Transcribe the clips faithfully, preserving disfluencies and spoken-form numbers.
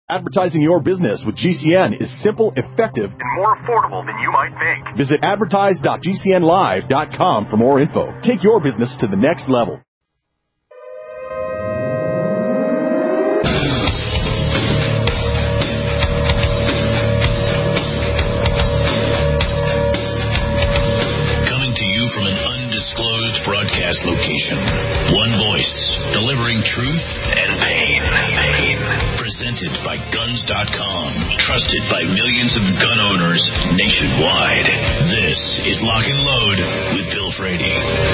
Advertising your business with G C N is simple, effective, and more affordable than you might think. Visit advertise dot g c n live dot com for more info. Take your business to the next level. Coming to you from an undisclosed broadcast location. One voice, delivering truth and pain. Pain. Presented by guns dot com. Trusted by millions of gun owners nationwide. This is Lock and Load with Bill Frady.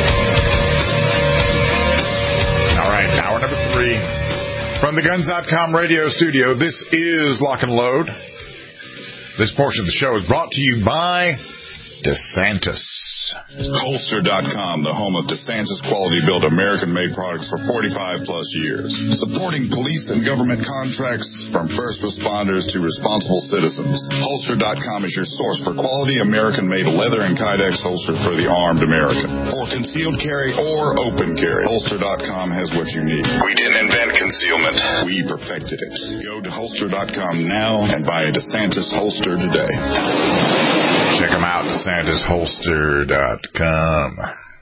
All right, hour number three. From the guns dot com radio studio, this is Lock and Load. This portion of the show is brought to you by DeSantis. Holster dot com, the home of DeSantis quality-built American-made products for forty-five plus years. Supporting police and government contracts from first responders to responsible citizens. Holster dot com is your source for quality American-made leather and Kydex holsters for the armed American. For concealed carry or open carry, Holster dot com has what you need. We didn't invent concealment. We perfected it. Go to Holster dot com now and buy a DeSantis holster today. Check them out, DeSantis Holster dot com.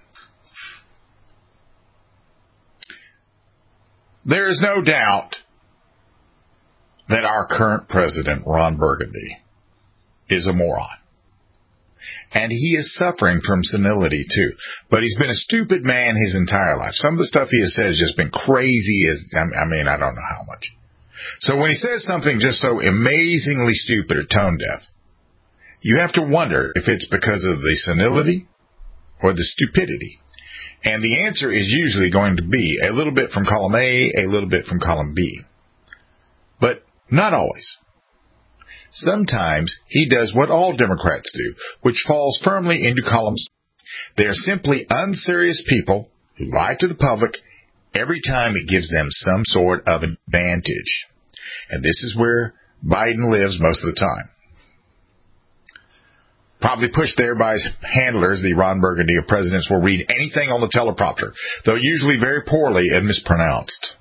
There is no doubt that our current president, Ron Burgundy, is a moron. And he is suffering from senility, too. But he's been a stupid man his entire life. Some of the stuff he has said has just been crazy. As I mean, I don't know how much. So when he says something just so amazingly stupid or tone deaf, you have to wonder if it's because of the senility or the stupidity. And the answer is usually going to be a little bit from column A, a little bit from column B. But not always. Sometimes he does what all Democrats do, which falls firmly into columns. They are simply unserious people who lie to the public every time it gives them some sort of advantage. And this is where Biden lives most of the time. Probably pushed there by his handlers, the Ron Burgundy of presidents will read anything on the teleprompter, though usually very poorly and mispronounced.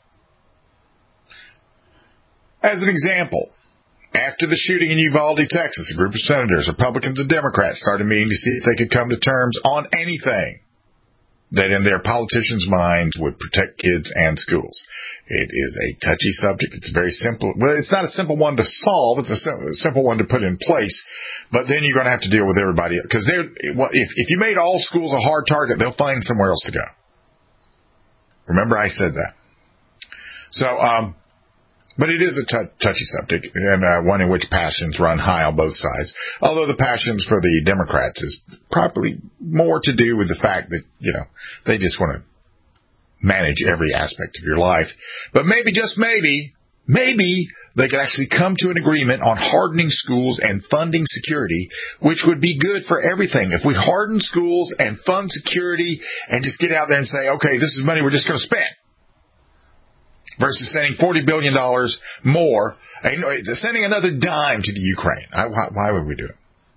As an example, after the shooting in Uvalde, Texas, a group of senators, Republicans and Democrats, started meeting to see if they could come to terms on anything that in their politicians' minds would protect kids and schools. It is a touchy subject. It's very simple. Well, it's not a simple one to solve. It's a simple one to put in place. But then you're going to have to deal with everybody. Because they're, if, if you made all schools a hard target, they'll find somewhere else to go. Remember I said that. So, um, but it is a t- touchy subject, and uh, one in which passions run high on both sides. Although the passions for the Democrats is probably more to do with the fact that, you know, they just want to manage every aspect of your life. But maybe, just maybe, maybe they could actually come to an agreement on hardening schools and funding security, which would be good for everything. If we harden schools and fund security and just get out there and say, okay, this is money we're just going to spend, versus sending forty billion dollars more, and sending another dime to the Ukraine. Why, why would we do it?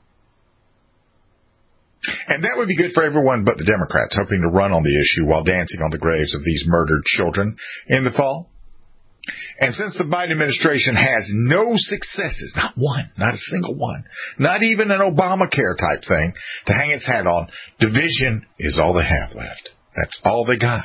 And that would be good for everyone but the Democrats, hoping to run on the issue while dancing on the graves of these murdered children in the fall. And since the Biden administration has no successes, not one, not a single one, not even an Obamacare type thing to hang its hat on, division is all they have left. That's all they got.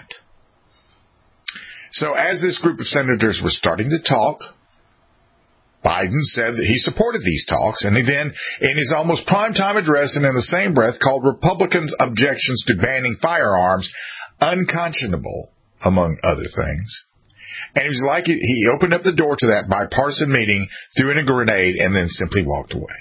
So as this group of senators were starting to talk, Biden said that he supported these talks, and he then, in his almost primetime address and in the same breath, called Republicans' objections to banning firearms unconscionable, among other things. And it was like he opened up the door to that bipartisan meeting, threw in a grenade, and then simply walked away.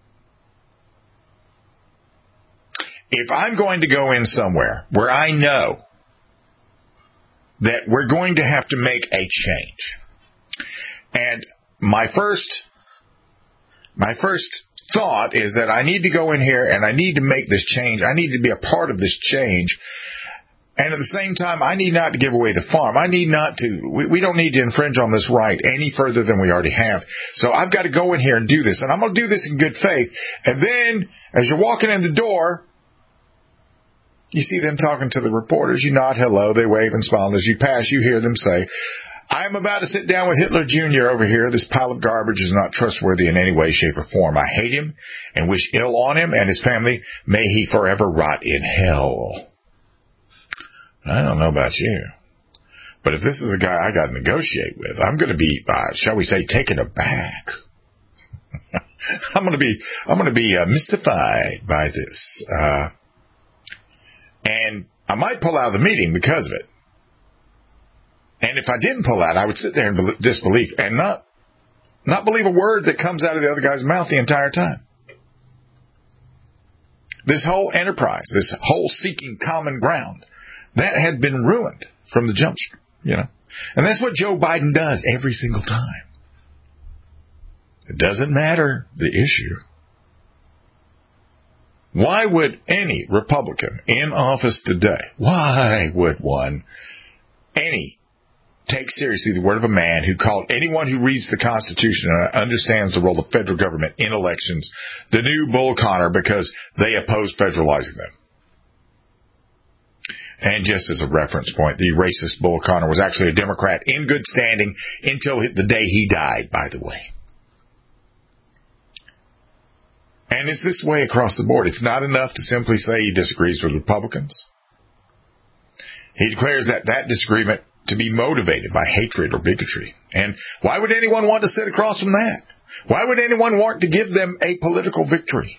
If I'm going to go in somewhere where I know that we're going to have to make a change, and my first, my first thought is that I need to go in here and I need to make this change. I need to be a part of this change. And at the same time, I need not to give away the farm. I need not to, we, we don't need to infringe on this right any further than we already have. So I've got to go in here and do this. And I'm going to do this in good faith. And then, as you're walking in the door, you see them talking to the reporters. You nod hello. They wave and smile. And as you pass, you hear them say, I am about to sit down with Hitler Junior over here. This pile of garbage is not trustworthy in any way, shape, or form. I hate him and wish ill on him and his family. May he forever rot in hell. I don't know about you, but if this is a guy I got to negotiate with, I'm going to be, uh, shall we say, taken aback. I'm going to be, I'm going to be uh, mystified by this, uh, and I might pull out of the meeting because of it. And if I didn't pull out, I would sit there in disbelief and not, not believe a word that comes out of the other guy's mouth the entire time. This whole enterprise, this whole seeking common ground, that had been ruined from the jump, you know. And that's what Joe Biden does every single time. It doesn't matter the issue. Why would any Republican in office today, why would one, any, take seriously the word of a man who called anyone who reads the Constitution and understands the role of federal government in elections the new Bull Connor because they oppose federalizing them? And just as a reference point, the racist Bull Connor was actually a Democrat in good standing until the day he died, by the way. And it's this way across the board. It's not enough to simply say he disagrees with Republicans. He declares that that disagreement to be motivated by hatred or bigotry. And why would anyone want to sit across from that? Why would anyone want to give them a political victory?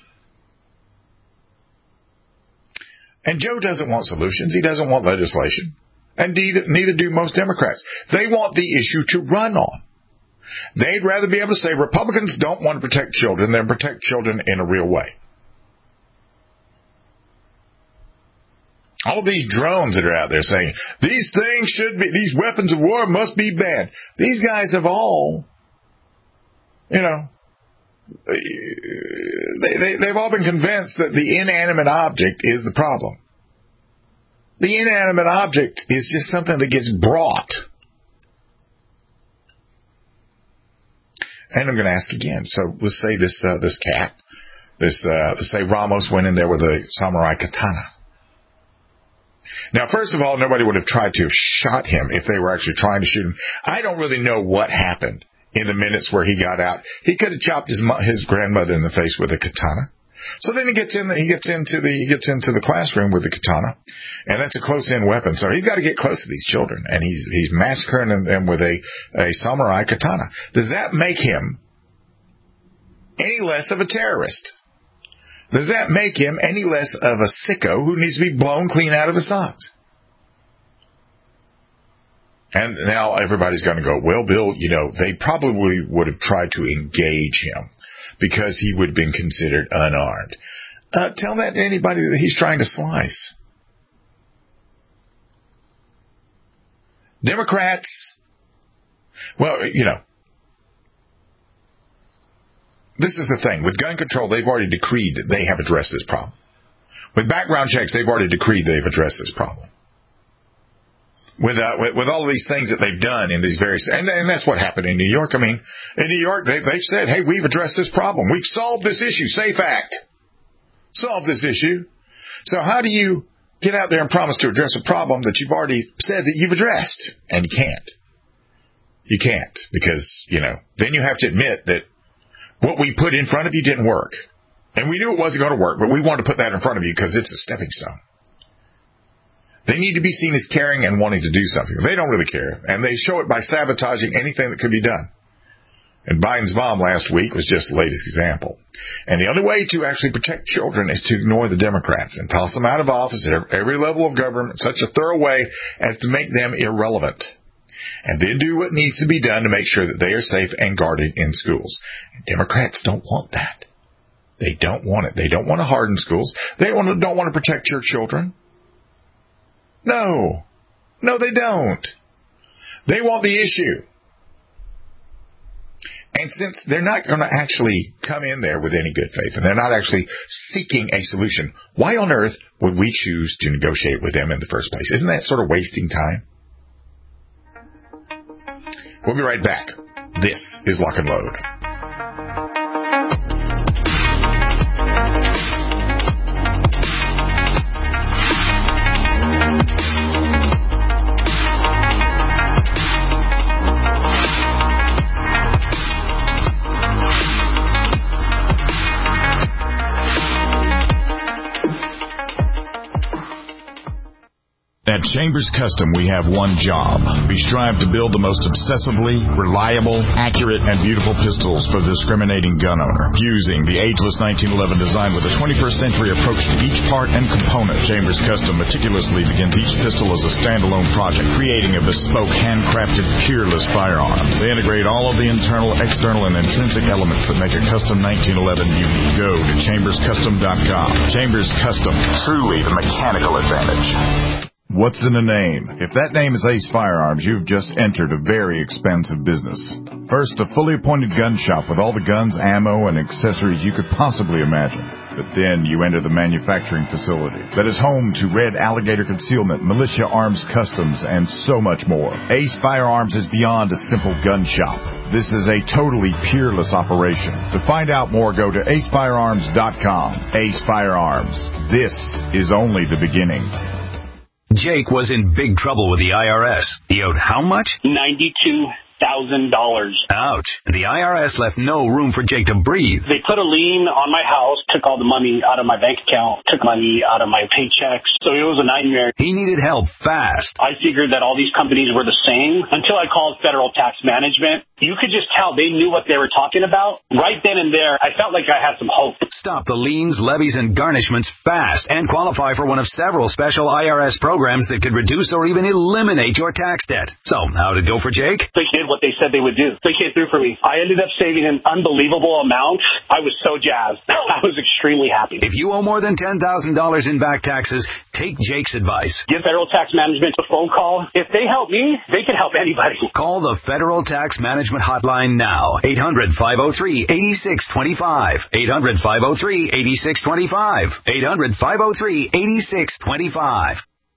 And Joe doesn't want solutions. He doesn't want legislation. And neither, neither do most Democrats. They want the issue to run on. They'd rather be able to say Republicans don't want to protect children than protect children in a real way. All of these drones that are out there saying, these things should be, these weapons of war must be banned. These guys have all, you know, they, they, they've all been convinced that the inanimate object is the problem. The inanimate object is just something that gets brought. And I'm going to ask again. So let's say this, uh, this cat, this, uh, let's say Ramos went in there with a samurai katana. Now, first of all, nobody would have tried to have shot him if they were actually trying to shoot him. I don't really know what happened in the minutes where he got out. He could have chopped his his grandmother in the face with a katana. So then he gets in. The, he gets into the he gets into the classroom with the katana, and that's a close-in weapon. So he's got to get close to these children, and he's he's massacring them with a a samurai katana. Does that make him any less of a terrorist? Does that make him any less of a sicko who needs to be blown clean out of his socks? And now everybody's going to go, well, Bill, you know, they probably would have tried to engage him because he would have been considered unarmed. Uh, tell that to anybody that he's trying to slice. Democrats, well, you know, this is the thing. With gun control, they've already decreed that they have addressed this problem. With background checks, they've already decreed they've addressed this problem. With, uh, with, with all of these things that they've done in these various, and, and that's what happened in New York. I mean, in New York, they've, they've said, hey, we've addressed this problem. We've solved this issue. SAFE Act. Solved this issue. So how do you get out there and promise to address a problem that you've already said that you've addressed? And you can't. You can't, because, you know, then you have to admit that what we put in front of you didn't work. And we knew it wasn't going to work, but we wanted to put that in front of you because it's a stepping stone. They need to be seen as caring and wanting to do something. They don't really care, and they show it by sabotaging anything that could be done. And Biden's mom last week was just the latest example. And the only way to actually protect children is to ignore the Democrats and toss them out of office at every level of government in such a thorough way as to make them irrelevant. And then do what needs to be done to make sure that they are safe and guarded in schools. Democrats don't want that. They don't want it. They don't want to harden schools. They don't want to protect your children. No. No, they don't. They want the issue. And since they're not going to actually come in there with any good faith, and they're not actually seeking a solution, why on earth would we choose to negotiate with them in the first place? Isn't that sort of wasting time? We'll be right back. This is Lock and Load. At Chambers Custom, we have one job. We strive to build the most obsessively, reliable, accurate, and beautiful pistols for the discriminating gun owner. Fusing the ageless nineteen eleven design with a twenty-first century approach to each part and component, Chambers Custom meticulously begins each pistol as a standalone project, creating a bespoke, handcrafted, peerless firearm. They integrate all of the internal, external, and intrinsic elements that make a custom nineteen eleven unique. Go to chambers custom dot com. Chambers Custom, truly the mechanical advantage. What's in a name? If that name is Ace Firearms, you've just entered a very expensive business. First, a fully appointed gun shop with all the guns, ammo, and accessories you could possibly imagine. But then you enter the manufacturing facility that is home to Red Alligator Concealment, Militia Arms Customs, and so much more. Ace Firearms is beyond a simple gun shop. This is a totally peerless operation. To find out more, go to ace firearms dot com. Ace Firearms. This is only the beginning. Jake was in big trouble with the I R S. He owed how much? ninety-two thousand dollars. Ouch. And the I R S left no room for Jake to breathe. They put a lien on my house, took all the money out of my bank account, took money out of my paychecks. So it was a nightmare. He needed help fast. I figured that all these companies were the same until I called Federal Tax Management. You could just tell they knew what they were talking about. Right then and there, I felt like I had some hope. Stop the liens, levies, and garnishments fast and qualify for one of several special I R S programs that could reduce or even eliminate your tax debt. So, how'd it go for Jake? They did what they said they would do. They came through for me. I ended up saving an unbelievable amount. I was so jazzed. I was extremely happy. If you owe more than ten thousand dollars in back taxes, take Jake's advice. Give Federal Tax Management a phone call. If they help me, they can help anybody. Call the Federal Tax Management Hotline now. eight hundred, five oh three, eight six two five. eight hundred, five oh three, eight six two five. eight hundred, five oh three, eight six two five.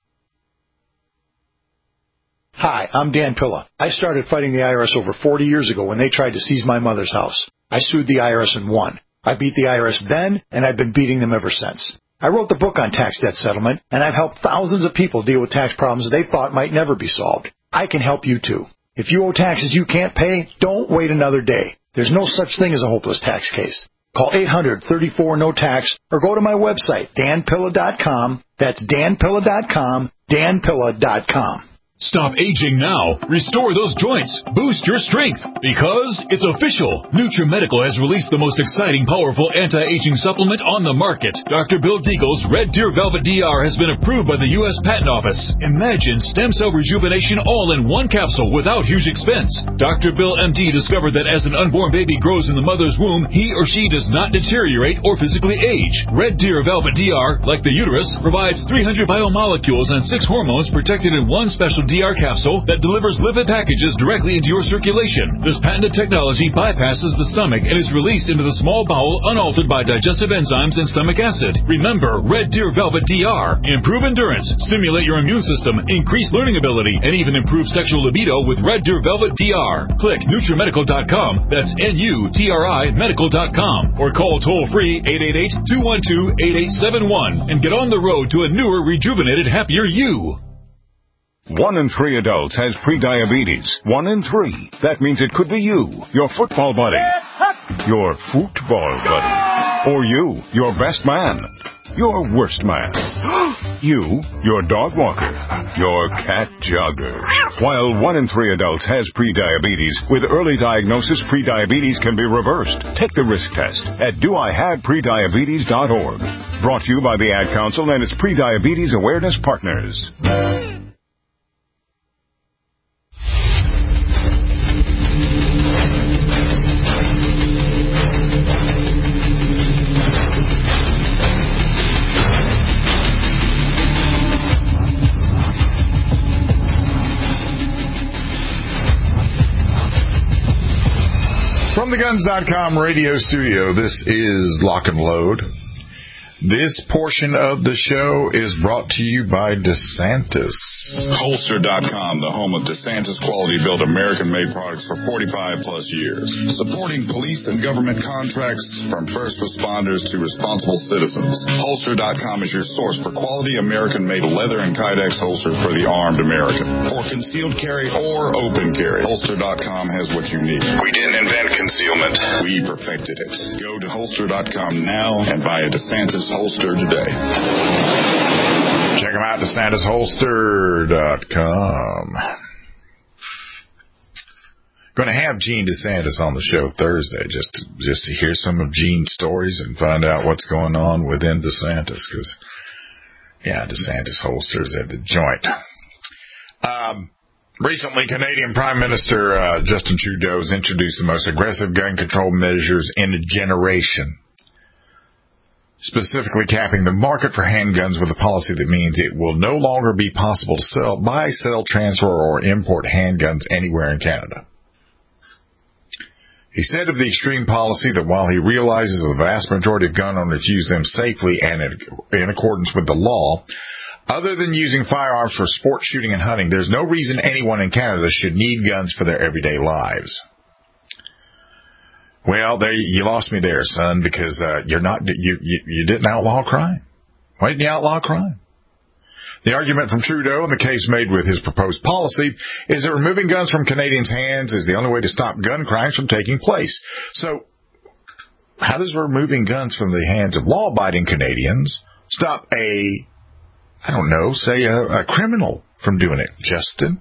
Hi, I'm Dan Pilla. I started fighting the I R S over forty years ago when they tried to seize my mother's house. I sued the I R S and won. I beat the I R S then, and I've been beating them ever since. I wrote the book on tax debt settlement, and I've helped thousands of people deal with tax problems they thought might never be solved. I can help you too. If you owe taxes you can't pay, don't wait another day. There's no such thing as a hopeless tax case. Call eight hundred, thirty-four, no tax or go to my website, dan pilla dot com. That's dan pilla dot com, dan pilla dot com. Stop aging now. Restore those joints. Boost your strength. Because it's official. NutriMedical has released the most exciting, powerful anti-aging supplement on the market. Doctor Bill Deagle's Red Deer Velvet D R has been approved by the U S Patent Office. Imagine stem cell rejuvenation all in one capsule without huge expense. Doctor Bill M D discovered that as an unborn baby grows in the mother's womb, he or she does not deteriorate or physically age. Red Deer Velvet D R, like the uterus, provides three hundred biomolecules and six hormones protected in one special D R capsule that delivers lipid packages directly into your circulation. This patented technology bypasses the stomach and is released into the small bowel unaltered by digestive enzymes and stomach acid. Remember, Red Deer Velvet D R. Improve endurance, stimulate your immune system, increase learning ability, and even improve sexual libido with Red Deer Velvet D R. Click NutriMedical dot com. That's N U T R I medical dot com. Or call toll-free eight eight eight, two one two, eight eight seven one and get on the road to a newer, rejuvenated, happier you. One in three adults has prediabetes. One in three. That means it could be you, your football buddy, your football buddy, or you, your best man, your worst man, you, your dog walker, your cat jogger. While one in three adults has prediabetes, with early diagnosis, prediabetes can be reversed. Take the risk test at do I have prediabetes dot org. Brought to you by the Ad Council and its Prediabetes Awareness Partners. From the guns dot com radio studio, this is Lock and Load. This portion of the show is brought to you by DeSantis. Holster dot com, the home of DeSantis quality-built American-made products for forty-five plus years. Supporting police and government contracts from first responders to responsible citizens. Holster dot com is your source for quality American-made leather and Kydex holsters for the armed American. For concealed carry or open carry, Holster dot com has what you need. We didn't invent concealment. We perfected it. Go to Holster dot com now and buy a DeSantis holster today. Check them out, DeSantis Holster dot com. Going to have Gene DeSantis on the show Thursday just to, just to hear some of Gene's stories and find out what's going on within DeSantis. Because, yeah, DeSantis Holsters at the joint. Um, recently, Canadian Prime Minister uh, Justin Trudeau has introduced the most aggressive gun control measures in a generation, specifically capping the market for handguns with a policy that means it will no longer be possible to sell, buy, sell, transfer, or import handguns anywhere in Canada. He said of the extreme policy that while he realizes the vast majority of gun owners use them safely and in accordance with the law, other than using firearms for sport shooting and hunting, there's no reason anyone in Canada should need guns for their everyday lives. Well, there you lost me there, son, because uh, you're not you, you you didn't outlaw crime. Why didn't you outlaw crime? The argument from Trudeau and the case made with his proposed policy is that removing guns from Canadians' hands is the only way to stop gun crimes from taking place. So, how does removing guns from the hands of law-abiding Canadians stop a, I don't know, say a, a criminal from doing it, Justin?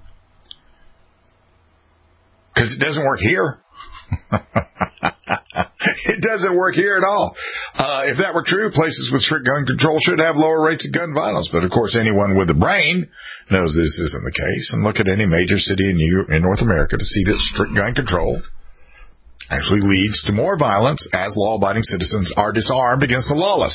Because it doesn't work here. It doesn't work here at all. Uh, if that were true, places with strict gun control should have lower rates of gun violence. But, of course, anyone with a brain knows this isn't the case. And look at any major city in, New, in North America to see that strict gun control actually leads to more violence as law-abiding citizens are disarmed against the lawless.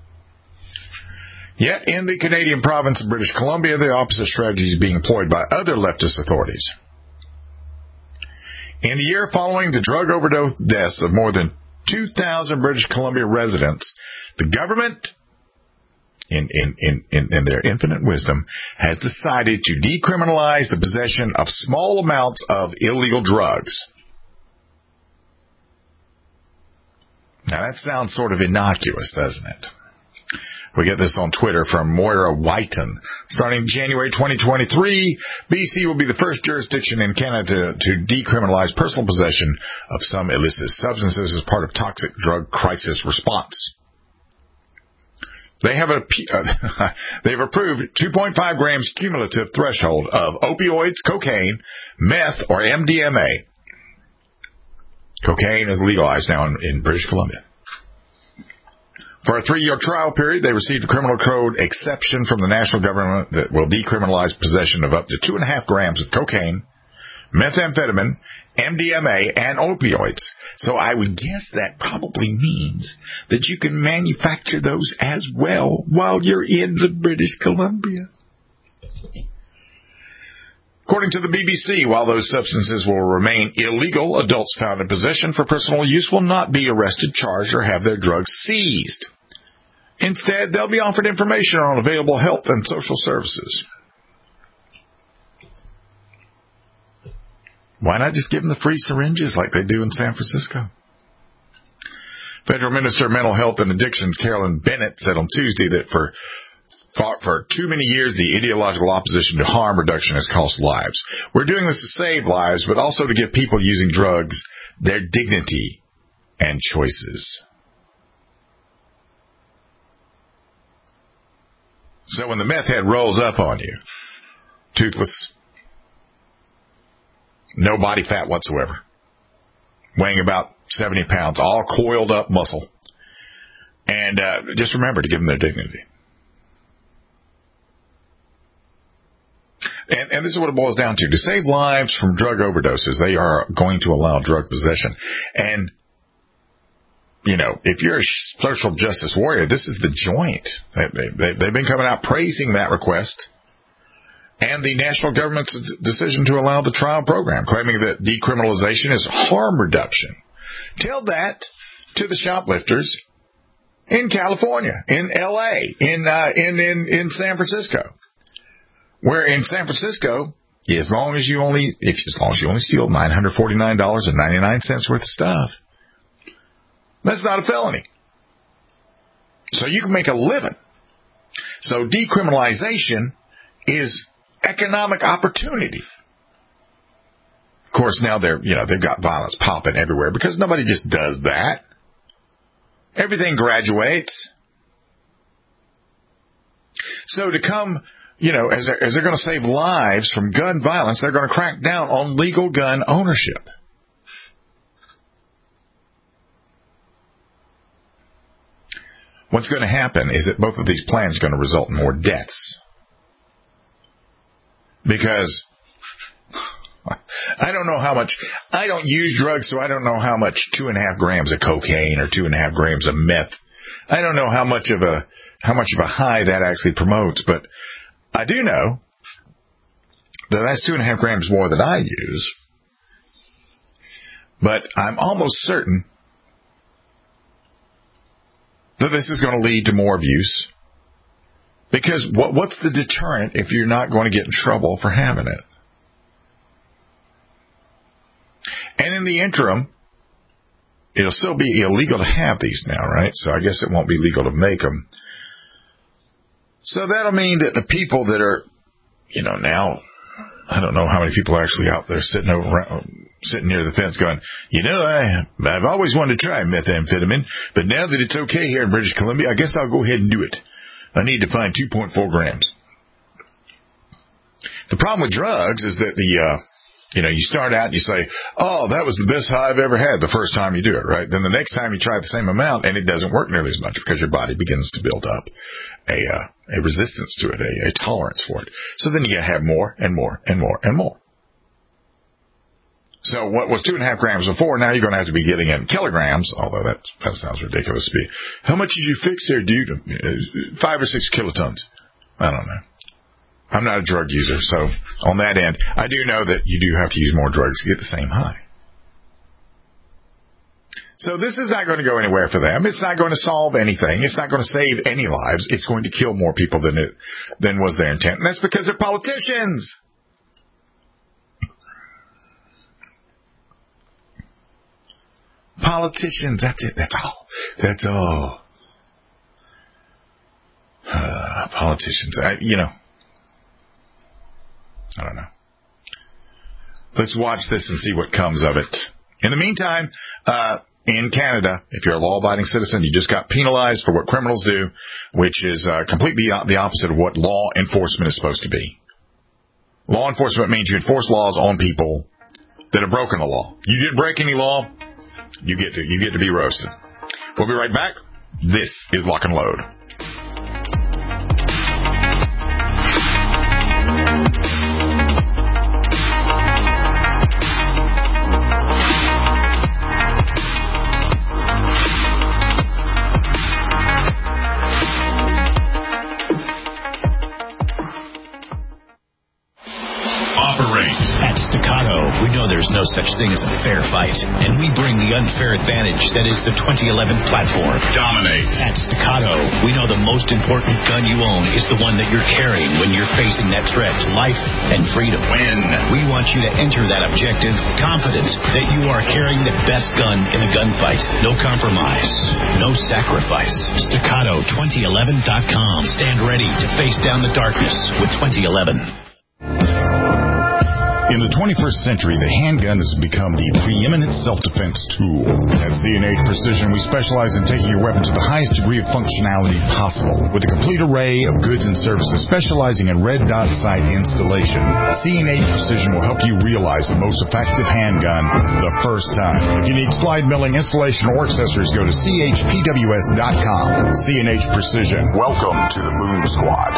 Yet, in the Canadian province of British Columbia, the opposite strategy is being employed by other leftist authorities. In the year following the drug overdose deaths of more than two thousand British Columbia residents, the government, in, in, in, in, in their infinite wisdom, has decided to decriminalize the possession of small amounts of illegal drugs. Now, that sounds sort of innocuous, doesn't it? We get this on Twitter from Moira Whiten. Starting January twenty twenty-three, B C will be the first jurisdiction in Canada to, to decriminalize personal possession of some illicit substances as part of toxic drug crisis response. They have a, uh, they've approved two point five grams cumulative threshold of opioids, cocaine, meth, or M D M A. Cocaine is legalized now in, in British Columbia. For a three-year trial period, they received a criminal code exception from the national government that will decriminalize possession of up to two and a half grams of cocaine, methamphetamine, M D M A, and opioids. So I would guess that probably means that you can manufacture those as well while you're in the British Columbia. According to the B B C, while those substances will remain illegal, adults found in possession for personal use will not be arrested, charged, or have their drugs seized. Instead, they'll be offered information on available health and social services. Why not just give them the free syringes like they do in San Francisco? Federal Minister of Mental Health and Addictions Carolyn Bennett said on Tuesday that for For, for too many years, the ideological opposition to harm reduction has cost lives. We're doing this to save lives, but also to give people using drugs their dignity and choices. So when the meth head rolls up on you, toothless, no body fat whatsoever, weighing about seventy pounds, all coiled up muscle, and uh, just remember to give them their dignity. And, and this is what it boils down to. To save lives from drug overdoses, they are going to allow drug possession. And, you know, if you're a social justice warrior, this is the joint. They, they, they've been coming out praising that request and the national government's decision to allow the trial program, claiming that decriminalization is harm reduction. Tell that to the shoplifters in California, in L A, in uh, in, in in San Francisco. Where in San Francisco, as long as you only if as long as you only steal nine hundred forty-nine dollars and ninety-nine cents worth of stuff, that's not a felony. So you can make a living. So decriminalization is economic opportunity. Of course, now they're you know they've got violence popping everywhere because nobody just does that. Everything graduates. So to come, you know, as they're, as they're going to save lives from gun violence, they're going to crack down on legal gun ownership. What's going to happen is that both of these plans are going to result in more deaths. Because I don't know how much, I don't use drugs, so I don't know how much two and a half grams of cocaine or two and a half grams of meth, I don't know how much of a, how much of a high that actually promotes, but I do know that that's two and a half grams more than I use. But I'm almost certain that this is going to lead to more abuse. Because what, what's the deterrent if you're not going to get in trouble for having it? And in the interim, it'll still be illegal to have these now, right? So I guess it won't be legal to make them. So that'll mean that the people that are, you know, now, I don't know how many people are actually out there sitting over, sitting near the fence going, you know, I, I've always wanted to try methamphetamine, but now that it's okay here in British Columbia, I guess I'll go ahead and do it. I need to find two point four grams. The problem with drugs is that the, uh, you know, you start out and you say, oh, that was the best high I've ever had the first time you do it, right? Then the next time you try the same amount and it doesn't work nearly as much because your body begins to build up a, uh, a resistance to it, a, a tolerance for it. So then you gotta have more and more and more and more. So what was two and a half grams before, now you're going to have to be getting in kilograms, although that that sounds ridiculous to me. How much did you fix there, dude? Five or six kilotons. I don't know. I'm not a drug user, so on that end, I do know that you do have to use more drugs to get the same high. So this is not going to go anywhere for them. It's not going to solve anything. It's not going to save any lives. It's going to kill more people than it than was their intent, and that's because they're politicians. Politicians, that's it. That's all. That's all. Uh, politicians, I, you know. I don't know. Let's watch this and see what comes of it. In the meantime, uh, in Canada, if you're a law-abiding citizen, you just got penalized for what criminals do, which is uh, completely the opposite of what law enforcement is supposed to be. Law enforcement means you enforce laws on people that have broken the law. You didn't break any law, you get to, you get to be roasted. We'll be right back. This is Lock and Load. There's no such thing as a fair fight, and we bring the unfair advantage that is the twenty eleven platform. Dominate. At Staccato, we know the most important gun you own is the one that you're carrying when you're facing that threat to life and freedom. Win. We want you to enter that objective confident that you are carrying the best gun in the gunfight. No compromise, no sacrifice. Staccato twenty eleven dot com. Stand ready to face down the darkness with twenty eleven. In the twenty-first century, the handgun has become the preeminent self-defense tool. At C and H Precision, we specialize in taking your weapon to the highest degree of functionality possible. With a complete array of goods and services specializing in red dot sight installation, C and H Precision will help you realize the most effective handgun the first time. If you need slide milling, installation, or accessories, go to C H P W S dot com. C and H Precision. Welcome to the Moon Squad.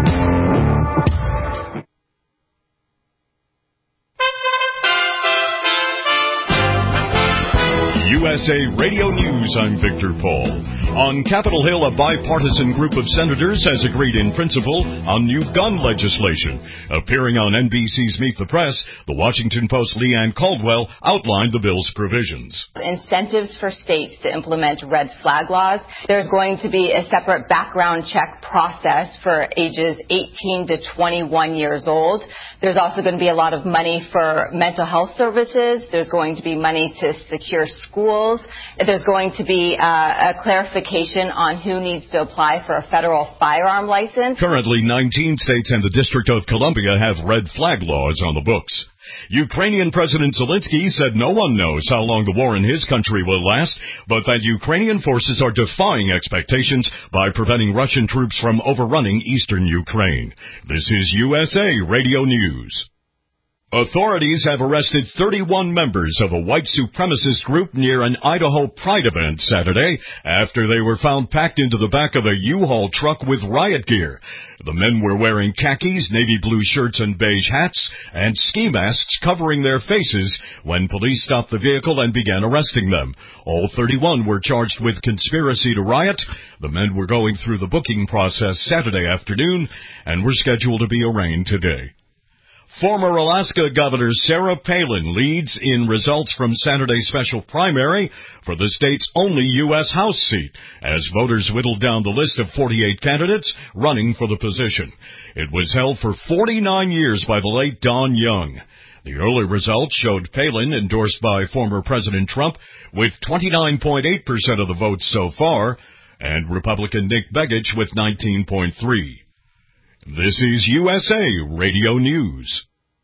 U S A Radio News, I'm Victor Paul. On Capitol Hill, a bipartisan group of senators has agreed in principle on new gun legislation. Appearing on N B C's Meet the Press, the Washington Post's Leanne Caldwell outlined the bill's provisions. Incentives for states to implement red flag laws. There's going to be a separate background check process for ages eighteen to twenty-one years old. There's also going to be a lot of money for mental health services. There's going to be money to secure schools. There's going to be uh, a clarification on who needs to apply for a federal firearm license. Currently, nineteen states and the District of Columbia have red flag laws on the books. Ukrainian President Zelensky said no one knows how long the war in his country will last, but that Ukrainian forces are defying expectations by preventing Russian troops from overrunning eastern Ukraine. This is U S A Radio News. Authorities have arrested thirty-one members of a white supremacist group near an Idaho Pride event Saturday after they were found packed into the back of a U-Haul truck with riot gear. The men were wearing khakis, navy blue shirts and beige hats, and ski masks covering their faces when police stopped the vehicle and began arresting them. All thirty-one were charged with conspiracy to riot. The men were going through the booking process Saturday afternoon and were scheduled to be arraigned today. Former Alaska Governor Sarah Palin leads in results from Saturday's special primary for the state's only U S House seat, as voters whittled down the list of forty-eight candidates running for the position. It was held for forty-nine years by the late Don Young. The early results showed Palin, endorsed by former President Trump, with twenty-nine point eight percent of the votes so far, and Republican Nick Begich with nineteen point three. This is U S A Radio News.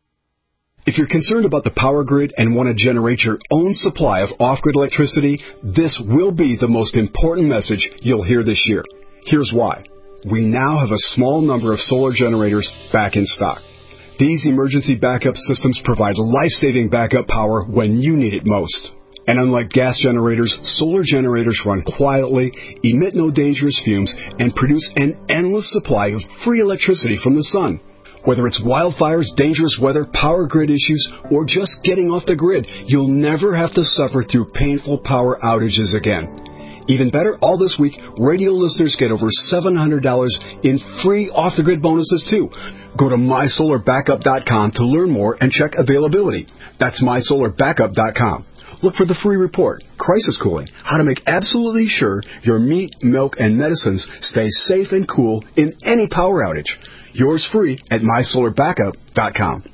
If you're concerned about the power grid and want to generate your own supply of off-grid electricity, this will be the most important message you'll hear this year. Here's why. We now have a small number of solar generators back in stock. These emergency backup systems provide life-saving backup power when you need it most. And unlike gas generators, solar generators run quietly, emit no dangerous fumes, and produce an endless supply of free electricity from the sun. Whether it's wildfires, dangerous weather, power grid issues, or just getting off the grid, you'll never have to suffer through painful power outages again. Even better, all this week, radio listeners get over seven hundred dollars in free off-the-grid bonuses, too. Go to my solar backup dot com to learn more and check availability. That's my solar backup dot com. Look for the free report, Crisis Cooling, how to make absolutely sure your meat, milk, and medicines stay safe and cool in any power outage. Yours free at my solar backup dot com.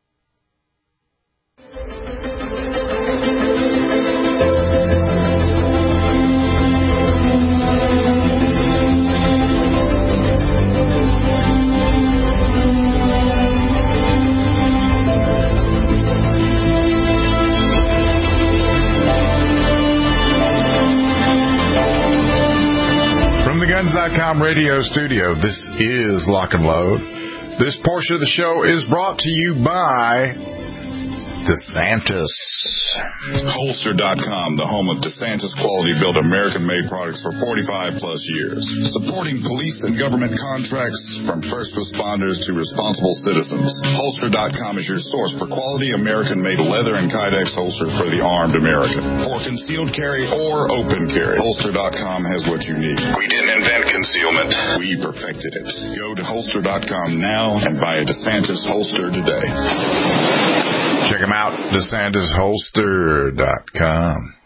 Guns dot com radio studio. This is Lock and Load. This portion of the show is brought to you by DeSantis. Holster dot com, the home of DeSantis quality built American-made products for forty-five plus years. Supporting police and government contracts from first responders to responsible citizens. Holster dot com is your source for quality American-made leather and Kydex holsters for the armed American. For concealed carry or open carry, Holster dot com has what you need. We didn't invent concealment. We perfected it. Go to Holster dot com now and buy a DeSantis holster today. Check them out, DeSantis Holster dot com.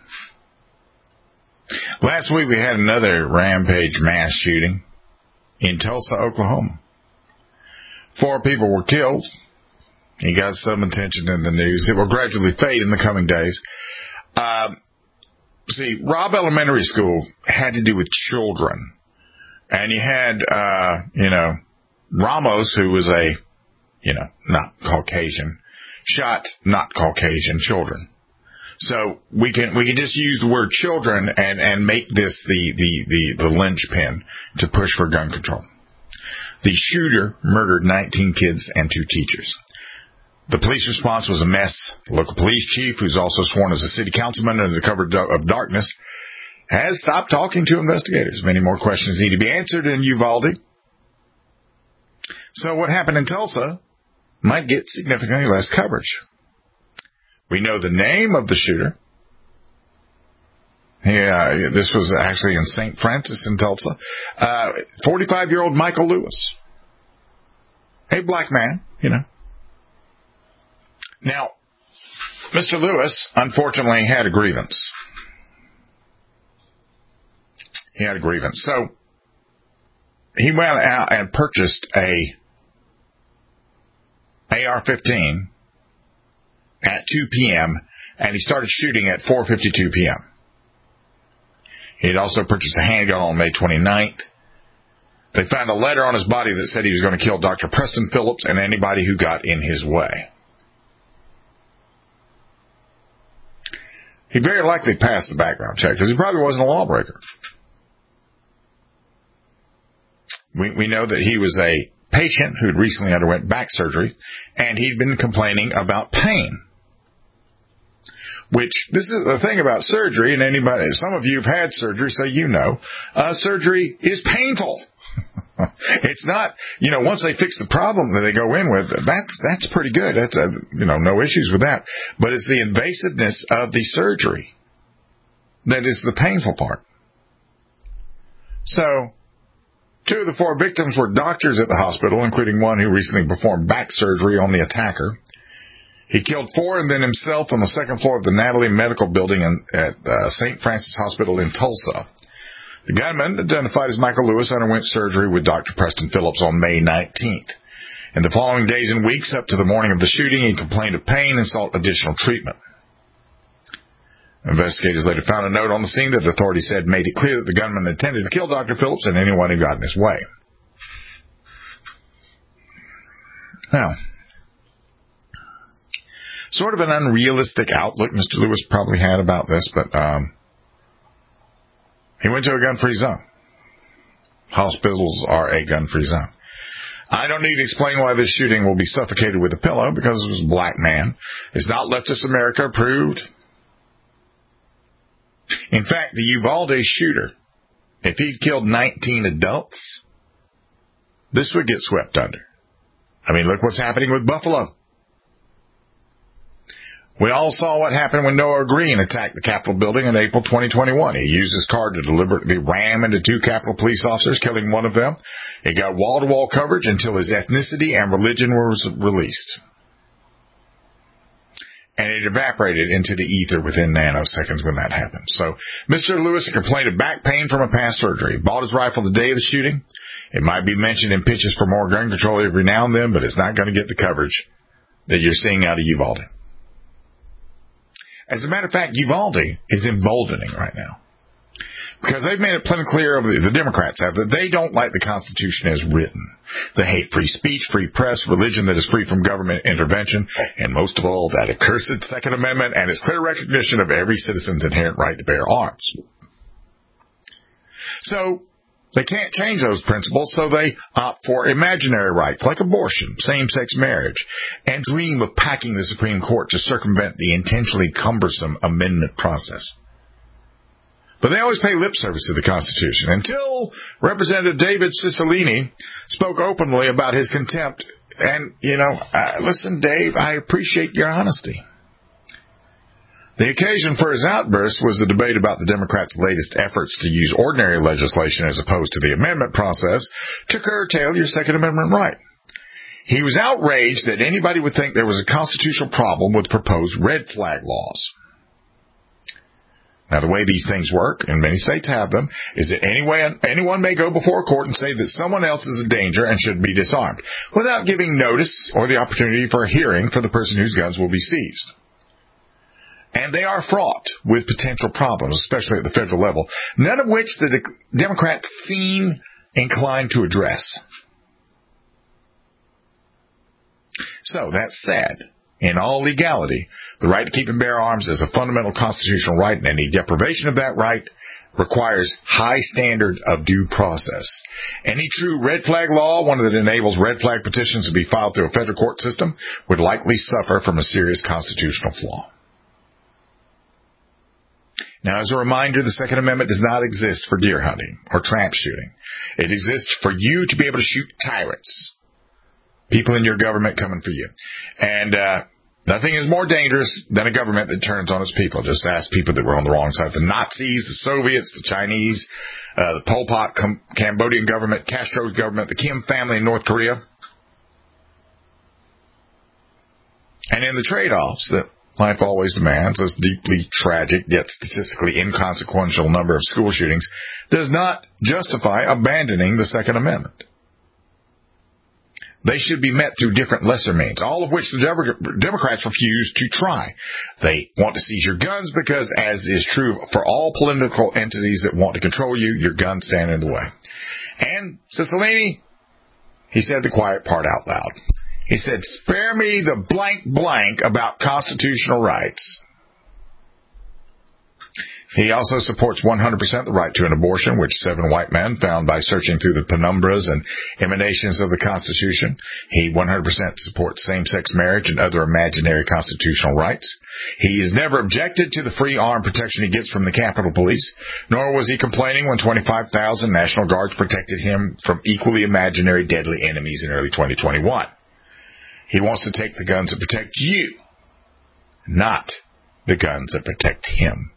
Last week we had another rampage mass shooting in Tulsa, Oklahoma. Four people were killed. He got some attention in the news. It will gradually fade in the coming days. Uh, see, Robb Elementary School had to do with children. And you had, uh, you know, Ramos, who was a, you know, not Caucasian, shot not Caucasian children. So we can we can just use the word children and, and make this the, the, the, the linchpin to push for gun control. The shooter murdered nineteen kids and two teachers. The police response was a mess. The local police chief, who's also sworn as a city councilman under the cover of darkness, has stopped talking to investigators. Many more questions need to be answered in Uvalde. So what happened in Tulsa might get significantly less coverage. We know the name of the shooter. Yeah, this was actually in Saint Francis in Tulsa. Uh, forty-five-year-old Michael Lewis. A black man, you know. Now, Mister Lewis, unfortunately, had a grievance. He had a grievance. So, he went out and purchased a A R fifteen at two p.m., and he started shooting at four fifty-two p.m. He had also purchased a handgun on May twenty-ninth. They found a letter on his body that said he was going to kill Doctor Preston Phillips and anybody who got in his way. he very likely passed the background check because he probably wasn't a lawbreaker. We, we know that he was a patient who'd recently underwent back surgery, and he'd been complaining about pain. Which, this is the thing about surgery, and anybody, some of you have had surgery, so you know, uh, surgery is painful. It's not, you know, once they fix the problem that they go in with, that's, that's pretty good. That's, a, you know, no issues with that. But it's the invasiveness of the surgery that is the painful part. So, two of the four victims were doctors at the hospital, including one who recently performed back surgery on the attacker. He killed four and then himself on the second floor of the Natalie Medical Building in, at uh, Saint Francis Hospital in Tulsa. The gunman, identified as Michael Lewis, underwent surgery with Doctor Preston Phillips on May nineteenth. In the following days and weeks up to the morning of the shooting, he complained of pain and sought additional treatment. Investigators later found a note on the scene that authorities said made it clear that the gunman intended to kill Doctor Phillips and anyone who got in his way. Now, sort of an unrealistic outlook Mister Lewis probably had about this, but um, he went to a gun-free zone. Hospitals are a gun-free zone. I don't need to explain why this shooting will be suffocated with a pillow, because it was a black man. It's not leftist America approved. In fact, the Uvalde shooter, if he'd killed nineteen adults, this would get swept under. I mean, look what's happening with Buffalo. We all saw what happened when Noah Green attacked the Capitol building in April twenty twenty-one. He used his car to deliberately ram into two Capitol police officers, killing one of them. He got wall-to-wall coverage until his ethnicity and religion was released. And it evaporated into the ether within nanoseconds when that happened. So, Mister Lewis complained of back pain from a past surgery. He bought his rifle the day of the shooting. It might be mentioned in pitches for more gun control every now and then, but it's not going to get the coverage that you're seeing out of Uvalde. As a matter of fact, Uvalde is emboldening right now. Because they've made it plenty clear, the, the Democrats have, that they don't like the Constitution as written. They hate free speech, free press, religion that is free from government intervention, and most of all, that accursed Second Amendment and its clear recognition of every citizen's inherent right to bear arms. So, they can't change those principles, so they opt for imaginary rights like abortion, same-sex marriage, and dream of packing the Supreme Court to circumvent the intentionally cumbersome amendment process. But they always pay lip service to the Constitution until Representative David Cicilline spoke openly about his contempt. And, you know, uh, listen, Dave, I appreciate your honesty. The occasion for his outburst was the debate about the Democrats' latest efforts to use ordinary legislation as opposed to the amendment process to curtail your Second Amendment right. He was outraged that anybody would think there was a constitutional problem with proposed red flag laws. Now, the way these things work, and many states have them, is that anyone, anyone may go before a court and say that someone else is a danger and should be disarmed, without giving notice or the opportunity for a hearing for the person whose guns will be seized. And they are fraught with potential problems, especially at the federal level, none of which the de- Democrats seem inclined to address. So, that said, in all legality, the right to keep and bear arms is a fundamental constitutional right, and any deprivation of that right requires high standard of due process. Any true red flag law, one that enables red flag petitions to be filed through a federal court system, would likely suffer from a serious constitutional flaw. Now, as a reminder, the Second Amendment does not exist for deer hunting or trap shooting. It exists for you to be able to shoot tyrants. People in your government coming for you. And uh nothing is more dangerous than a government that turns on its people. Just ask people that were on the wrong side. The Nazis, the Soviets, the Chinese, uh the Pol Pot Com- Cambodian government, Castro's government, the Kim family in North Korea. And in the trade-offs that life always demands, this deeply tragic yet statistically inconsequential number of school shootings does not justify abandoning the Second Amendment. They should be met through different lesser means, all of which the Democrats refuse to try. They want to seize your guns because, as is true for all political entities that want to control you, your guns stand in the way. And Cicilline, he said the quiet part out loud. He said, spare me the blank blank about constitutional rights. He also supports one hundred percent the right to an abortion, which seven white men found by searching through the penumbras and emanations of the Constitution. He one hundred percent supports same-sex marriage and other imaginary constitutional rights. He has never objected to the free arm protection he gets from the Capitol Police, nor was he complaining when twenty-five thousand National Guards protected him from equally imaginary deadly enemies in early twenty twenty-one. He wants to take the guns that protect you, not the guns that protect him.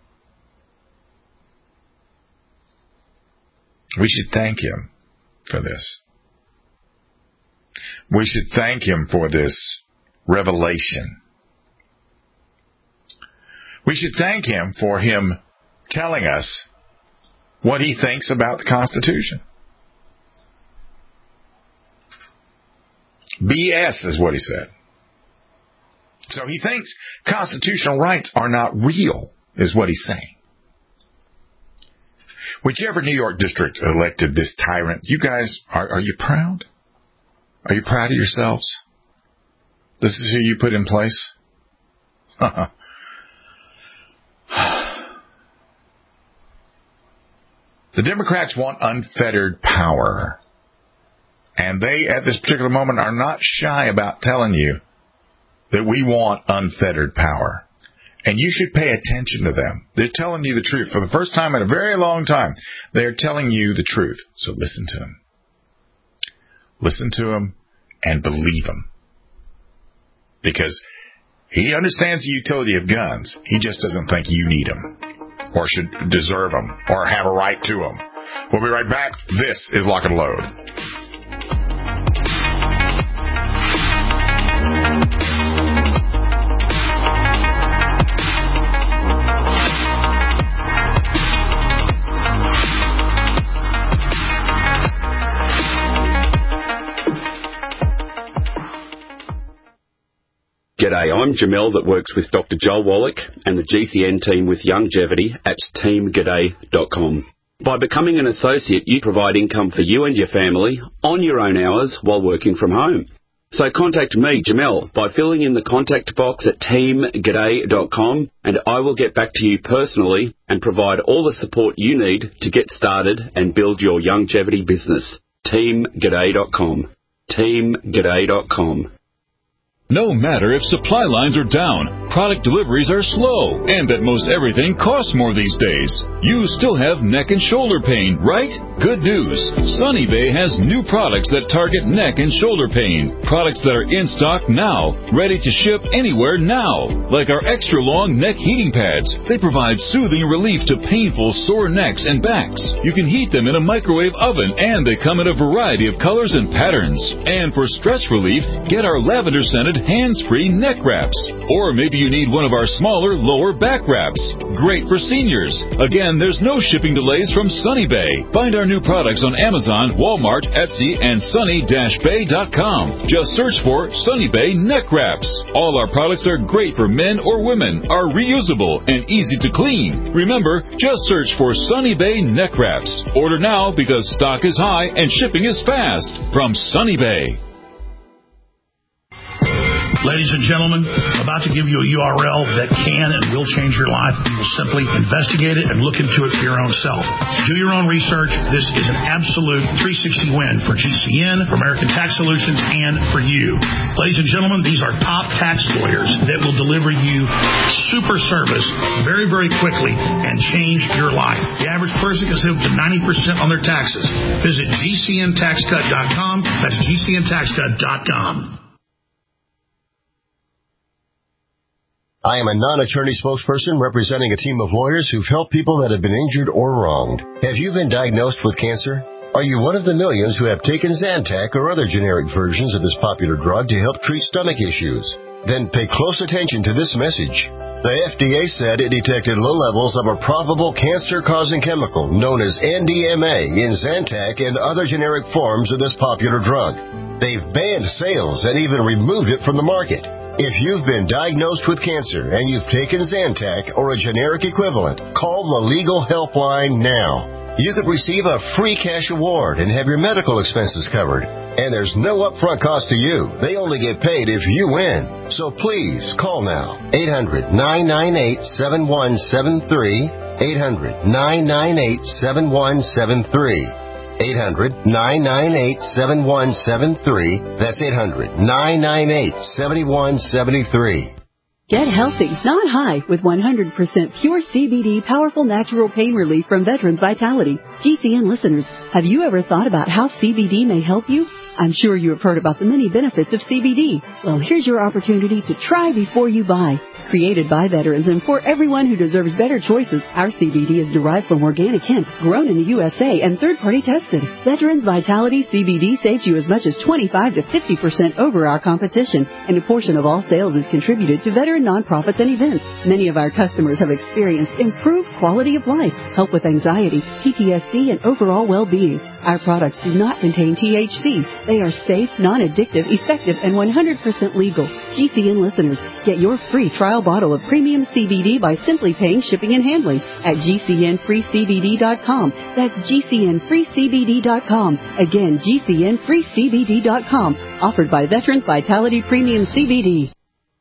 We should thank him for this. We should thank him for this revelation. We should thank him for him telling us what he thinks about the Constitution. B S is what he said. So he thinks constitutional rights are not real, is what he's saying. Whichever New York district elected this tyrant, you guys, are, are you proud? Are you proud of yourselves? This is who you put in place? The Democrats want unfettered power. And they, at this particular moment, are not shy about telling you that we want unfettered power. And you should pay attention to them. They're telling you the truth. For the first time in a very long time, they're telling you the truth. So listen to them. Listen to them and believe them. Because he understands the utility of guns. He just doesn't think you need them or should deserve them or have a right to them. We'll be right back. This is Lock and Load. G'day, I'm Jamel that works with Doctor Joel Wallach and the G C N team with Longevity at team g'day dot com. By becoming an associate, you provide income for you and your family on your own hours while working from home. So contact me, Jamel, by filling in the contact box at team g'day dot com, and I will get back to you personally and provide all the support you need to get started and build your longevity business. team g'day dot com. team g'day dot com. No matter if supply lines are down, product deliveries are slow, and that most everything costs more these days, you still have neck and shoulder pain, right? Good news. Sunny Bay has new products that target neck and shoulder pain. Products that are in stock now, ready to ship anywhere now. Like our extra long neck heating pads. They provide soothing relief to painful sore necks and backs. You can heat them in a microwave oven, and they come in a variety of colors and patterns. And for stress relief, get our lavender scented hands-free neck wraps. Or maybe you need one of our smaller lower back wraps. Great for seniors. Again, there's no shipping delays from Sunny Bay. Find our new products on Amazon, Walmart, Etsy, and sunny dash bay dot com. Just search for Sunny Bay neck wraps. All our products are great for men or women, are reusable, and easy to clean. Remember, just search for Sunny Bay neck wraps. Order now because stock is high and shipping is fast. From Sunny Bay. Ladies and gentlemen, I'm about to give you a U R L that can and will change your life. You will simply investigate it and look into it for your own self. Do your own research. This is an absolute three sixty win for G C N, for American Tax Solutions, and for you. Ladies and gentlemen, these are top tax lawyers that will deliver you super service very, very quickly and change your life. The average person can save up to ninety percent on their taxes. Visit G C N tax cut dot com. That's G C N tax cut dot com. I am a non-attorney spokesperson representing a team of lawyers who've helped people that have been injured or wronged. Have you been diagnosed with cancer? Are you one of the millions who have taken Zantac or other generic versions of this popular drug to help treat stomach issues? Then pay close attention to this message. The F D A said it detected low levels of a probable cancer-causing chemical known as N D M A in Zantac and other generic forms of this popular drug. They've banned sales and even removed it from the market. If you've been diagnosed with cancer and you've taken Zantac or a generic equivalent, call the Legal Helpline now. You could receive a free cash award and have your medical expenses covered. And there's no upfront cost to you. They only get paid if you win. So please call now. eight hundred, nine nine eight, seven one seven three. eight hundred, nine nine eight, seven one seven three. eight hundred, nine nine eight, seven one seven three. That's eight hundred, nine nine eight, seven one seven three. Get healthy, not high, with one hundred percent pure C B D powerful natural pain relief from Veterans Vitality. G C N listeners, have you ever thought about how C B D may help you? I'm sure you have heard about the many benefits of C B D. Well, here's your opportunity to try before you buy. Created by veterans and for everyone who deserves better choices, our C B D is derived from organic hemp, grown in the U S A and third-party tested. Veterans Vitality C B D saves you as much as twenty-five to fifty percent over our competition, and a portion of all sales is contributed to veteran nonprofits and events. Many of our customers have experienced improved quality of life, help with anxiety, P T S D, and overall well-being. Our products do not contain T H C. They are safe, non-addictive, effective, and one hundred percent legal. G C N listeners, get your free trial bottle of premium C B D by simply paying shipping and handling at G C N free C B D dot com. That's G C N free C B D dot com. Again, G C N free C B D dot com. Offered by Veterans Vitality Premium C B D.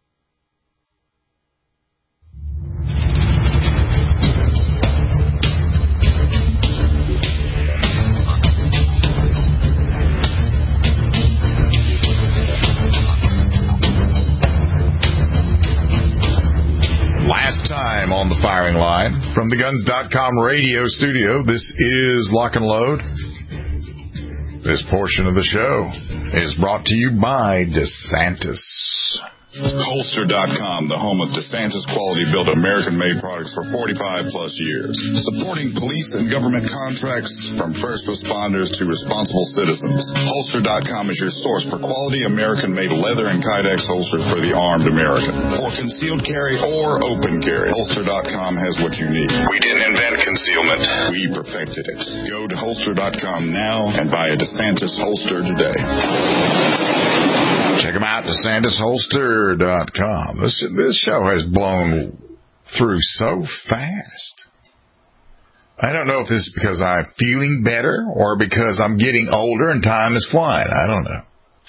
Last time on the firing line from the guns dot com radio studio, this is Lock and Load. This portion of the show is brought to you by DeSantis. Holster dot com, the home of DeSantis quality-built American-made products for forty-five plus years. Supporting police and government contracts from first responders to responsible citizens. Holster dot com is your source for quality American-made leather and Kydex holsters for the armed American. For concealed carry or open carry, Holster dot com has what you need. We didn't invent concealment. We perfected it. Go to Holster dot com now and buy a DeSantis holster today. Check them out, DeSantis Holster dot com. This, this show has blown through so fast. I don't know if this is because I'm feeling better or because I'm getting older and time is flying. I don't know.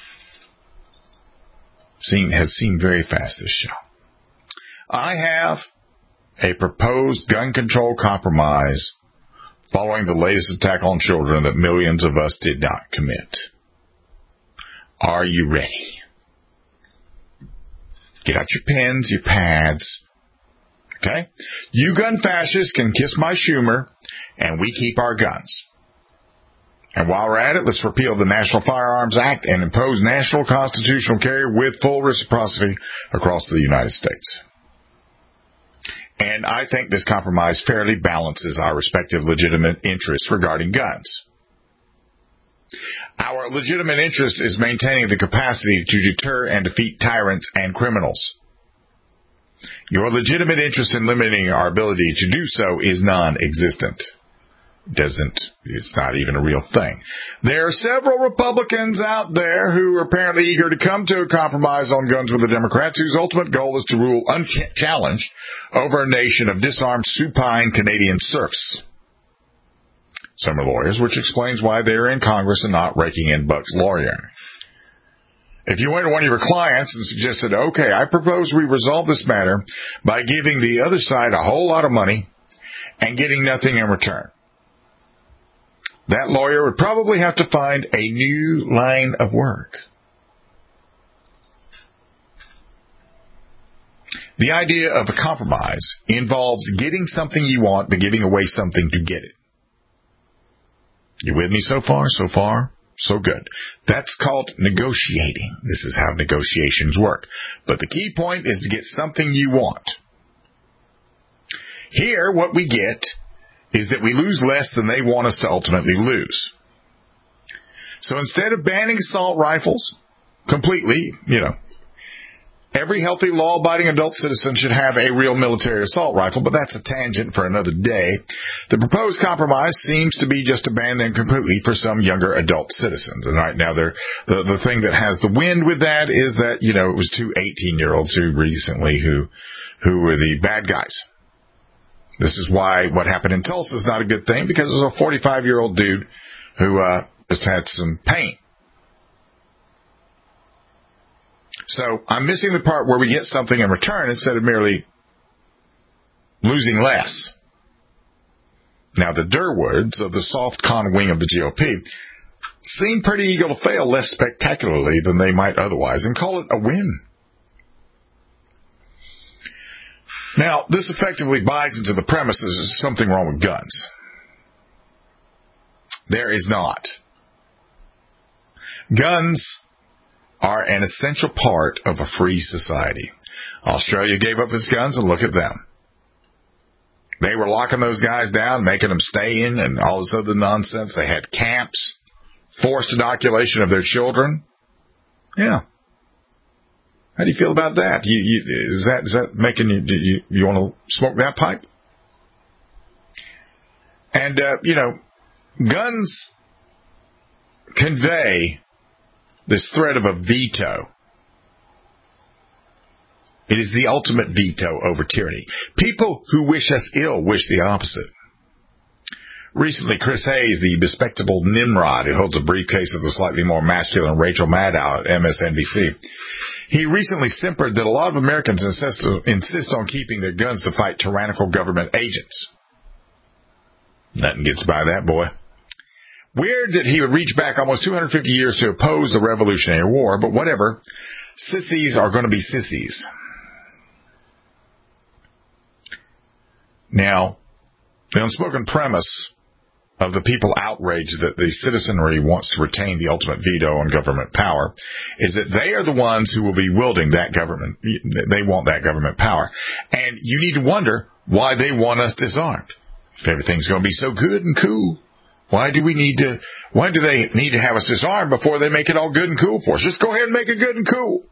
Seen, has seemed very fast, this show. I have a proposed gun control compromise following the latest attack on children that millions of us did not commit. Are you ready? Get out your pens, your pads. Okay? You gun fascists can kiss my Schumer, and we keep our guns. And while we're at it, let's repeal the National Firearms Act and impose national constitutional carry with full reciprocity across the United States. And I think this compromise fairly balances our respective legitimate interests regarding guns. Our legitimate interest is maintaining the capacity to deter and defeat tyrants and criminals. Your legitimate interest in limiting our ability to do so is non-existent. Doesn't, it's not even a real thing. There are several Republicans out there who are apparently eager to come to a compromise on guns with the Democrats, whose ultimate goal is to rule unchallenged over a nation of disarmed supine Canadian serfs. Some are lawyers, which explains why they're in Congress and not raking in bucks lawyering. If you went to one of your clients and suggested, okay, I propose we resolve this matter by giving the other side a whole lot of money and getting nothing in return, that lawyer would probably have to find a new line of work. The idea of a compromise involves getting something you want but giving away something to get it. You with me so far? So far? So good. That's called negotiating. This is how negotiations work. But the key point is to get something you want. Here, what we get is that we lose less than they want us to ultimately lose. So instead of banning assault rifles completely, you know, every healthy, law-abiding adult citizen should have a real military assault rifle, but that's a tangent for another day. The proposed compromise seems to be just to ban them completely for some younger adult citizens. And right now, they're, the the thing that has the wind with that is that, you know, it was two eighteen-year-olds who recently who who were the bad guys. This is why what happened in Tulsa is not a good thing, because it was a forty-five-year-old dude who uh, just had some pain. So I'm missing the part where we get something in return instead of merely losing less. Now, the Durwoods of the soft con wing of the G O P seem pretty eager to fail less spectacularly than they might otherwise and call it a win. Now, this effectively buys into the premise that there's something wrong with guns. There is not. Guns are an essential part of a free society. Australia gave up its guns, and look at them. They were locking those guys down, making them stay in, and all this other nonsense. They had camps, forced inoculation of their children. Yeah. How do you feel about that? You, you, is that is that making you, you, you want to smoke that pipe? And, uh, you know, guns convey this threat of a veto. It is the ultimate veto over tyranny. People who wish us ill wish the opposite. Recently, Chris Hayes, the bespectacled Nimrod who holds a briefcase of the slightly more masculine Rachel Maddow at M S N B C, he recently simpered that a lot of Americans insist, insist on keeping their guns to fight tyrannical government agents. Nothing gets by that, boy. Weird that he would reach back almost two hundred fifty years to oppose the Revolutionary War, but whatever. Sissies are going to be sissies. Now, the unspoken premise of the people outraged that the citizenry wants to retain the ultimate veto on government power is that they are the ones who will be wielding that government. They want that government power. And you need to wonder why they want us disarmed. If everything's going to be so good and cool, why do we need to, why do they need to have us disarmed before they make it all good and cool for us? Just go ahead and make it good and cool.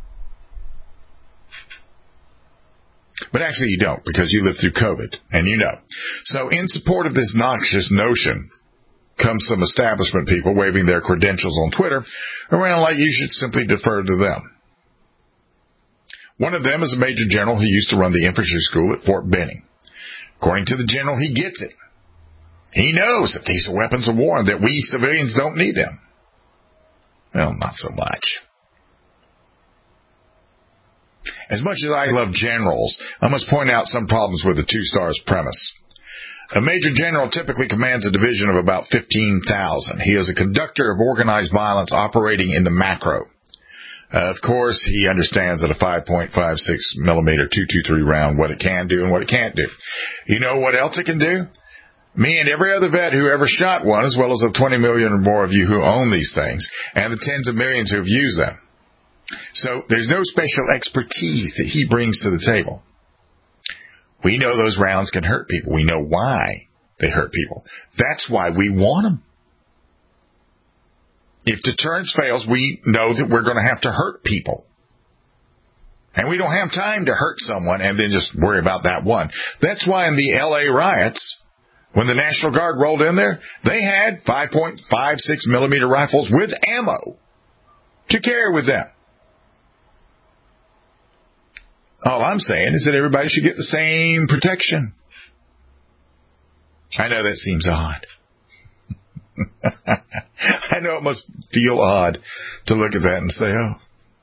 But actually you don't, because you lived through COVID, and you know. So in support of this noxious notion comes some establishment people waving their credentials on Twitter around like you should simply defer to them. One of them is a major general who used to run the infantry school at Fort Benning. According to the general, he gets it. He knows that these are weapons of war and that we civilians don't need them. Well, not so much. As much as I love generals, I must point out some problems with the two stars premise. A major general typically commands a division of about fifteen thousand. He is a conductor of organized violence operating in the macro. Uh, of course, he understands that a five point five six millimeter two twenty-three round, what it can do and what it can't do. You know what else it can do? Me and every other vet who ever shot one, as well as the twenty million or more of you who own these things, and the tens of millions who have used them. So there's no special expertise that he brings to the table. We know those rounds can hurt people. We know why they hurt people. That's why we want them. If deterrence fails, we know that we're going to have to hurt people. And we don't have time to hurt someone and then just worry about that one. That's why in the L A riots, when the National Guard rolled in there, they had five point five six millimeter rifles with ammo to carry with them. All I'm saying is that everybody should get the same protection. I know that seems odd. I know it must feel odd to look at that and say, oh.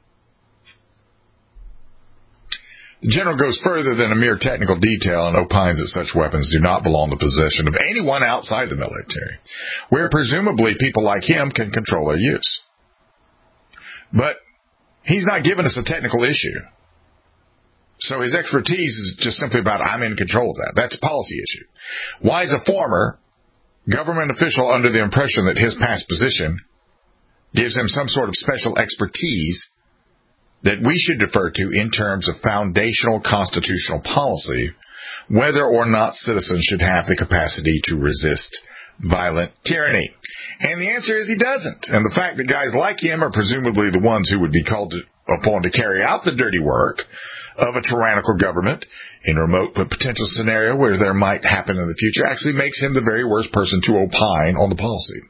The general goes further than a mere technical detail and opines that such weapons do not belong in the possession of anyone outside the military, where presumably people like him can control their use. But he's not giving us a technical issue. So his expertise is just simply about, I'm in control of that. That's a policy issue. Why is a former government official under the impression that his past position gives him some sort of special expertise that we should defer to in terms of foundational constitutional policy, whether or not citizens should have the capacity to resist violent tyranny? And the answer is he doesn't. And the fact that guys like him are presumably the ones who would be called to, upon to carry out the dirty work of a tyrannical government in a remote but potential scenario where there might happen in the future actually makes him the very worst person to opine on the policy.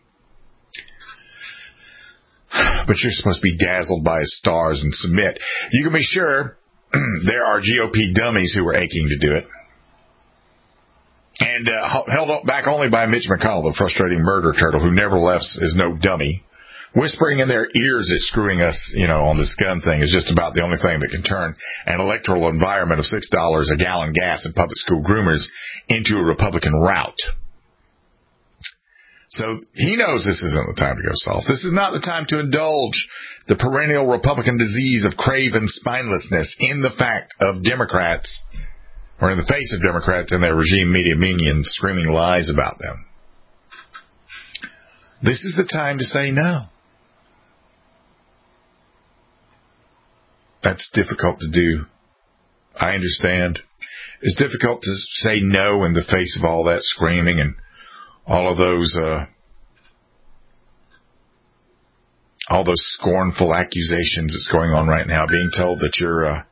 But you're supposed to be dazzled by his stars and submit. You can be sure there are G O P dummies who are aching to do it. And uh, held back only by Mitch McConnell, the frustrating murder turtle who nevertheless is no dummy. Whispering in their ears that screwing us, you know, on this gun thing is just about the only thing that can turn an electoral environment of six dollars a gallon gas and public school groomers into a Republican rout. So he knows this isn't the time to go soft. This is not the time to indulge the perennial Republican disease of craven spinelessness in the fact of Democrats, or in the face of Democrats and their regime media minions screaming lies about them. This is the time to say no. That's difficult to do. I understand. It's difficult to say no in the face of all that screaming and all of those, uh, all those scornful accusations that's going on right now, being told that you're, uh,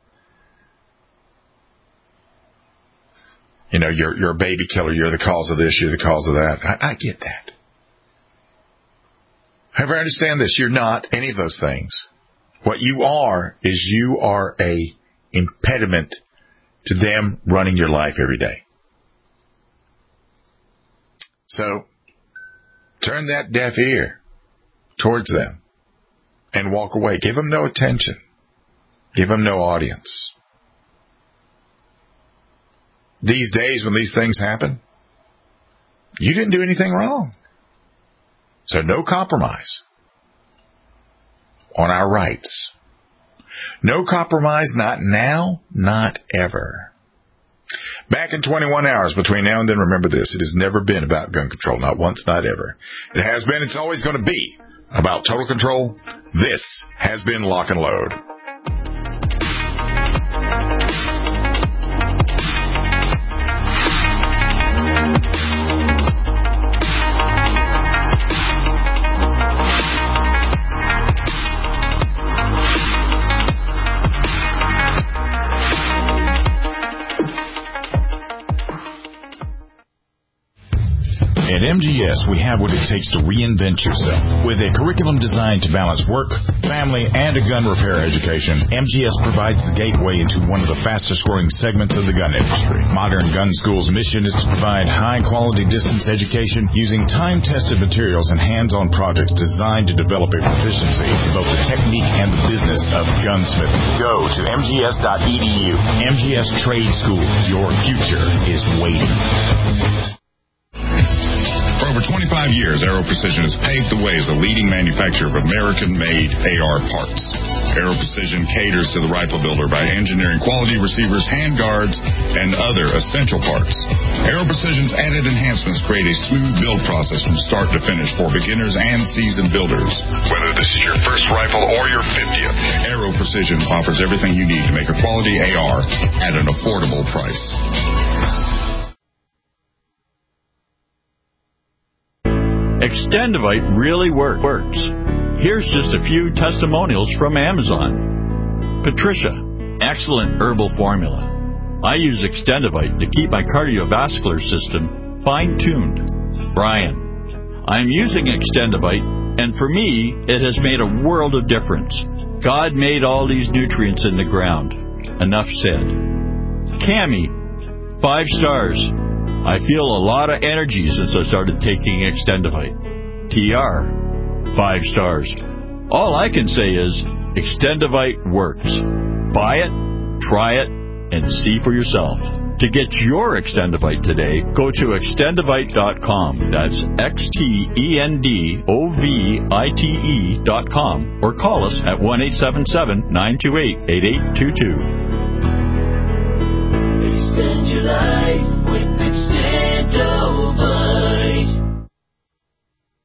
you know, you're, you're a baby killer, you're the cause of this, you're the cause of that. I, I get that. However, I understand this. You're not any of those things. What you are is you are a impediment to them running your life every day. So, turn that deaf ear towards them and walk away. Give them no attention. Give them no audience. These days when these things happen, you didn't do anything wrong. So no compromise on our rights. No compromise, not now, not ever. Back in twenty-one hours between now and then, remember this, it has never been about gun control, not once, not ever. It has been, it's always going to be about total control. This has been Lock and Load. At M G S, we have what it takes to reinvent yourself. With a curriculum designed to balance work, family, and a gun repair education, M G S provides the gateway into one of the fastest-growing segments of the gun industry. Modern Gun School's mission is to provide high-quality distance education using time-tested materials and hands-on projects designed to develop a proficiency in both the technique and the business of gunsmithing. Go to M G S dot E D U. M G S Trade School. Your future is waiting. For over twenty-five years, Aero Precision has paved the way as a leading manufacturer of American-made A R parts. Aero Precision caters to the rifle builder by engineering quality receivers, handguards, and other essential parts. Aero Precision's added enhancements create a smooth build process from start to finish for beginners and seasoned builders. Whether this is your first rifle or your fiftieth, Aero Precision offers everything you need to make a quality A R at an affordable price. Extendivite really work, works. Here's just a few testimonials from Amazon. Patricia, excellent herbal formula. I use Extendivite to keep my cardiovascular system fine-tuned. Brian, I'm using Extendivite, and for me, it has made a world of difference. God made all these nutrients in the ground. Enough said. Cammie, five stars. I feel a lot of energy since I started taking Extendivite. T R, five stars. All I can say is Extendivite works. Buy it, try it, and see for yourself. To get your Extendivite today, go to extendivite dot com. That's X T E N D O V I T E dot com. Or call us at one eight seven seven, nine two eight, eight eight two two. Extend your life with Extendivite.